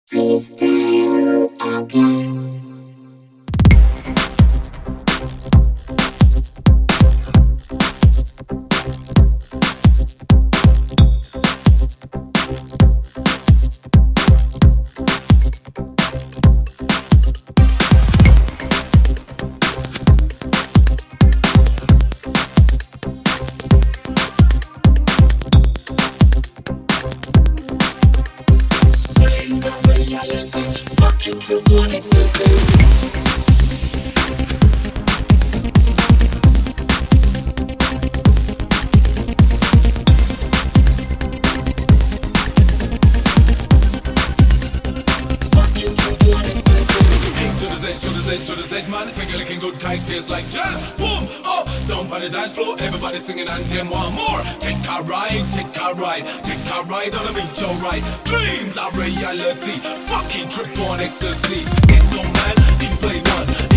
Freestyle again. Dreams of reality, fucking triple ecstasy. Fucking triple ecstasy. A to the Z to the Z to the Z, man. Finger licking good kite tastes like jam. Boom, up, down on the dance floor. Everybody singing and them want more. Take a ride, take a ride, take a ride on the beach, alright. Dreams are reality, fucking trip on ecstasy. It's so mad, he play one.